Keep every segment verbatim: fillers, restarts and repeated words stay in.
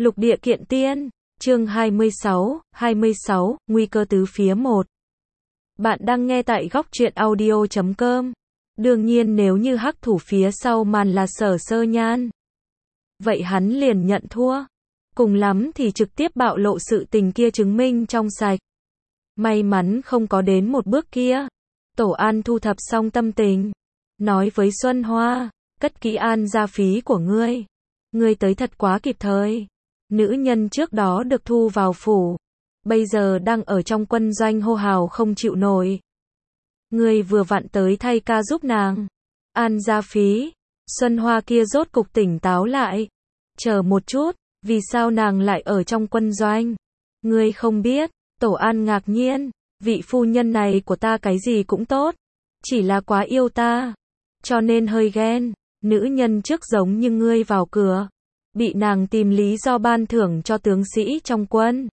Lục địa kiện tiên, chương hai mươi sáu, hai mươi sáu, nguy cơ tứ phía một. Bạn đang nghe tại góc truyện audio chấm com. Đương nhiên nếu như hắc thủ phía sau màn là Sở Sơ Nhan, vậy hắn liền nhận thua. Cùng lắm thì trực tiếp bạo lộ sự tình kia chứng minh trong sạch. May mắn không có đến một bước kia. Tổ An thu thập xong tâm tình, nói với Xuân Hoa, cất kỹ an gia phí của ngươi. Ngươi tới thật quá kịp thời. Nữ nhân trước đó được thu vào phủ, bây giờ đang ở trong quân doanh hô hào không chịu nổi. Ngươi vừa vặn tới thay ca giúp nàng. An gia phí. Xuân Hoa kia rốt cục tỉnh táo lại. Chờ một chút, vì sao nàng lại ở trong quân doanh? Ngươi không biết. Tổ An ngạc nhiên, vị phu nhân này của ta cái gì cũng tốt, chỉ là quá yêu ta, cho nên hơi ghen. Nữ nhân trước giống như ngươi vào cửa, bị nàng tìm lý do ban thưởng cho tướng sĩ trong quân.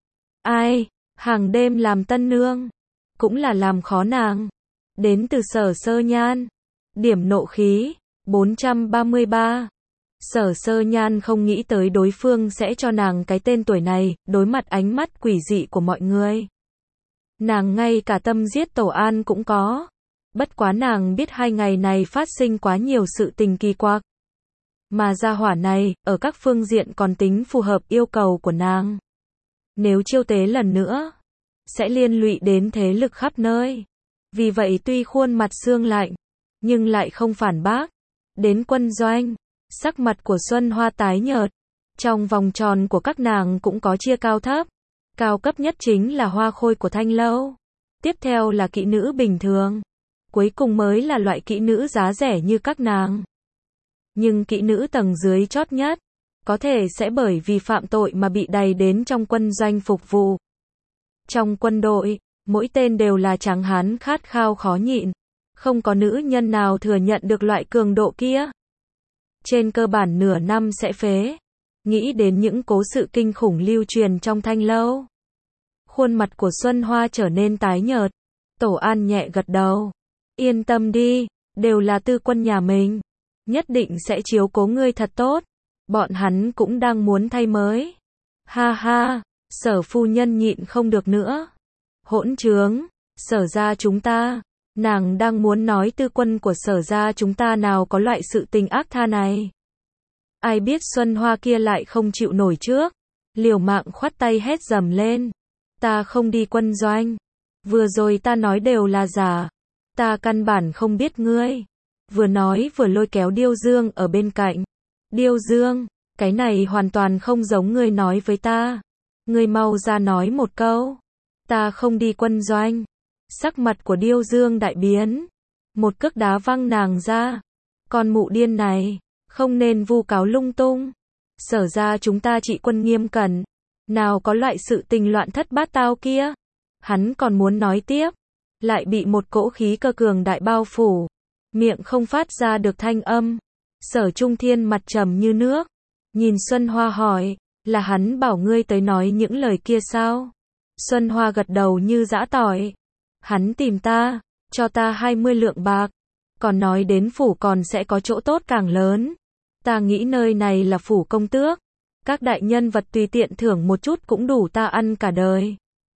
Ai, hàng đêm làm tân nương, cũng là làm khó nàng. Đến từ Sở Sơ Nhan. Điểm nộ khí, bốn trăm ba mươi ba. Sở Sơ Nhan không nghĩ tới đối phương sẽ cho nàng cái tên tuổi này, đối mặt ánh mắt quỷ dị của mọi người. Nàng ngay cả tâm giết Tổ An cũng có. Bất quá nàng biết hai ngày này phát sinh quá nhiều sự tình kỳ quặc. Mà gia hỏa này, ở các phương diện còn tính phù hợp yêu cầu của nàng. Nếu chiêu tế lần nữa, sẽ liên lụy đến thế lực khắp nơi. Vì vậy tuy khuôn mặt sương lạnh, nhưng lại không phản bác. Đến quân doanh, sắc mặt của Xuân Hoa tái nhợt. Trong vòng tròn của các nàng cũng có chia cao thấp. Cao cấp nhất chính là hoa khôi của Thanh Lâu. Tiếp theo là kỹ nữ bình thường. Cuối cùng mới là loại kỹ nữ giá rẻ như các nàng. Nhưng kỹ nữ tầng dưới chót nhất, có thể sẽ bởi vì phạm tội mà bị đày đến trong quân doanh phục vụ. Trong quân đội, mỗi tên đều là tráng hán khát khao khó nhịn. Không có nữ nhân nào thừa nhận được loại cường độ kia. Trên cơ bản nửa năm sẽ phế. Nghĩ đến những cố sự kinh khủng lưu truyền trong Thanh Lâu. Khuôn mặt của Xuân Hoa trở nên tái nhợt. Tổ An nhẹ gật đầu. Yên tâm đi, đều là tư quân nhà mình. Nhất định sẽ chiếu cố ngươi thật tốt. Bọn hắn cũng đang muốn thay mới. Ha ha, Sở phu nhân nhịn không được nữa. Hỗn trướng, Sở gia chúng ta. Nàng đang muốn nói tư quân của Sở gia chúng ta nào có loại sự tình ác tha này. Ai biết Xuân Hoa kia lại không chịu nổi trước. Liều mạng khoát tay hét dầm lên. Ta không đi quân doanh. Vừa rồi ta nói đều là giả. Ta căn bản không biết ngươi. Vừa nói vừa lôi kéo Điêu Dương ở bên cạnh. Điêu Dương, cái này hoàn toàn không giống ngươi nói với ta. Ngươi mau ra nói một câu. Ta không đi quân doanh. Sắc mặt của Điêu Dương đại biến. Một cước đá văng nàng ra. Con mụ điên này, không nên vu cáo lung tung. Sở ra chúng ta trị quân nghiêm cẩn. Nào có loại sự tình loạn thất bát tao kia. Hắn còn muốn nói tiếp. Lại bị một cỗ khí cơ cường đại bao phủ. Miệng không phát ra được thanh âm. Sở Trung Thiên mặt trầm như nước. Nhìn Xuân Hoa hỏi. Là hắn bảo ngươi tới nói những lời kia sao? Xuân Hoa gật đầu như giã tỏi. Hắn tìm ta, cho ta hai mươi lượng bạc. Còn nói đến phủ còn sẽ có chỗ tốt càng lớn. Ta nghĩ nơi này là phủ công tước. Các đại nhân vật tùy tiện thưởng một chút cũng đủ ta ăn cả đời.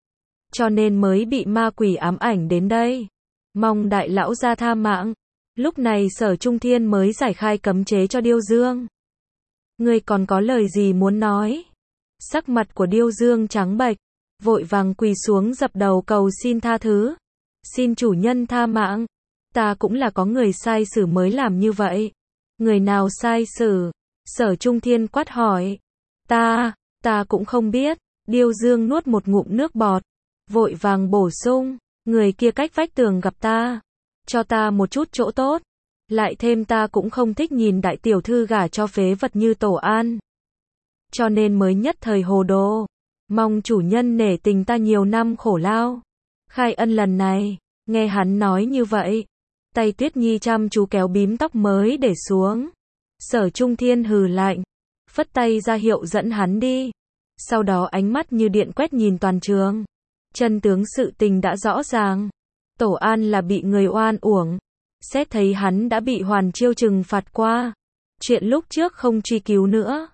Cho nên mới bị ma quỷ ám ảnh đến đây. Mong đại lão gia tha mạng. Lúc này Sở Trung Thiên mới giải khai cấm chế cho Điêu Dương. Ngươi còn có lời gì muốn nói? Sắc mặt của Điêu Dương trắng bệch, vội vàng quỳ xuống dập đầu cầu xin tha thứ. Xin chủ nhân tha mạng. Ta cũng là có người sai xử mới làm như vậy. Người nào sai xử? Sở Trung Thiên quát hỏi. Ta, ta cũng không biết. Điêu Dương nuốt một ngụm nước bọt, vội vàng bổ sung. Người kia cách vách tường gặp ta, cho ta một chút chỗ tốt. Lại thêm ta cũng không thích nhìn đại tiểu thư gả cho phế vật như Tổ An. Cho nên mới nhất thời hồ đồ. Mong chủ nhân nể tình ta nhiều năm khổ lao. Khai ân lần này. Nghe hắn nói như vậy, tay Tuyết Nhi chăm chú kéo bím tóc mới để xuống. Sở Trung Thiên hừ lạnh, phất tay ra hiệu dẫn hắn đi. Sau đó ánh mắt như điện quét nhìn toàn trường. Chân tướng sự tình đã rõ ràng. Tổ An là bị người oan uổng. Xét thấy hắn đã bị Hoàn Chiêu trừng phạt qua. Chuyện lúc trước không truy cứu nữa.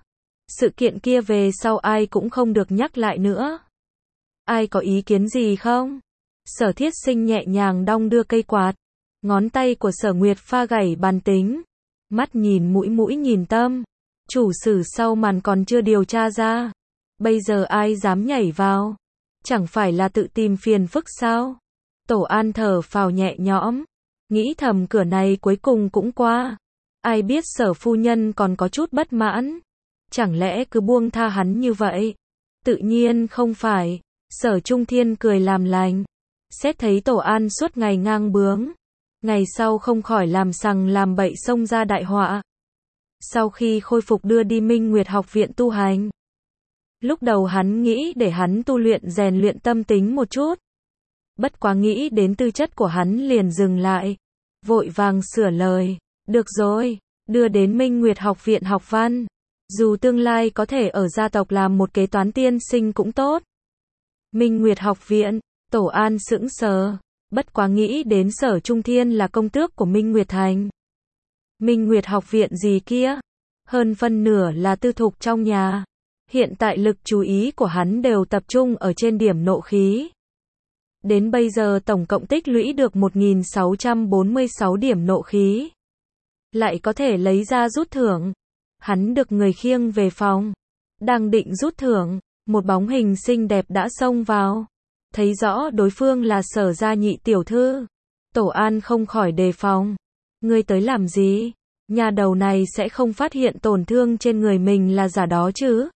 Sự kiện kia về sau ai cũng không được nhắc lại nữa. Ai có ý kiến gì không? Sở Thiết Sinh nhẹ nhàng đong đưa cây quạt. Ngón tay của Sở Nguyệt pha gảy bàn tính. Mắt nhìn mũi mũi nhìn tâm. Chủ sử sau màn còn chưa điều tra ra. Bây giờ ai dám nhảy vào? Chẳng phải là tự tìm phiền phức sao? Tổ An thở phào nhẹ nhõm. Nghĩ thầm cửa này cuối cùng cũng qua. Ai biết Sở phu nhân còn có chút bất mãn. Chẳng lẽ cứ buông tha hắn như vậy? Tự nhiên không phải. Sở Trung Thiên cười làm lành. Xét thấy Tổ An suốt ngày ngang bướng. Ngày sau không khỏi làm sằng làm bậy xông ra đại họa. Sau khi khôi phục đưa đi Minh Nguyệt học viện tu hành. Lúc đầu hắn nghĩ để hắn tu luyện rèn luyện tâm tính một chút. Bất quá nghĩ đến tư chất của hắn liền dừng lại. Vội vàng sửa lời. Được rồi, đưa đến Minh Nguyệt học viện học văn. Dù tương lai có thể ở gia tộc làm một kế toán tiên sinh cũng tốt. Minh Nguyệt học viện, Tổ An sững sờ. Bất quá nghĩ đến Sở Trung Thiên là công tước của Minh Nguyệt Thành. Minh Nguyệt học viện gì kia? Hơn phân nửa là tư thục trong nhà. Hiện tại lực chú ý của hắn đều tập trung ở trên điểm nộ khí. Đến bây giờ tổng cộng tích lũy được một nghìn sáu trăm bốn mươi sáu điểm nộ khí. Lại có thể lấy ra rút thưởng. Hắn được người khiêng về phòng. Đang định rút thưởng, một bóng hình xinh đẹp đã xông vào. Thấy rõ đối phương là Sở gia nhị tiểu thư. Tổ An không khỏi đề phòng. Ngươi tới làm gì? Nhà đầu này sẽ không phát hiện tổn thương trên người mình là giả đó chứ?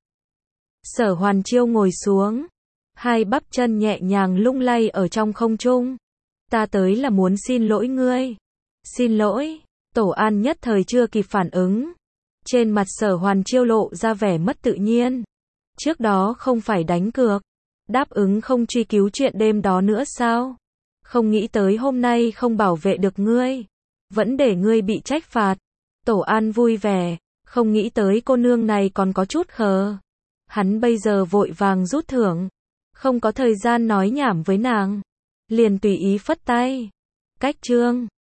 Sở Hoàn Chiêu ngồi xuống. Hai bắp chân nhẹ nhàng lung lay ở trong không trung. Ta tới là muốn xin lỗi ngươi. Xin lỗi. Tổ An nhất thời chưa kịp phản ứng. Trên mặt Sở Hoàn Chiêu lộ ra vẻ mất tự nhiên. Trước đó không phải đánh cược. Đáp ứng không truy cứu chuyện đêm đó nữa sao? Không nghĩ tới hôm nay không bảo vệ được ngươi. Vẫn để ngươi bị trách phạt. Tổ An vui vẻ. Không nghĩ tới cô nương này còn có chút khờ. Hắn bây giờ vội vàng rút thưởng. Không có thời gian nói nhảm với nàng. Liền tùy ý phất tay. Cách chương.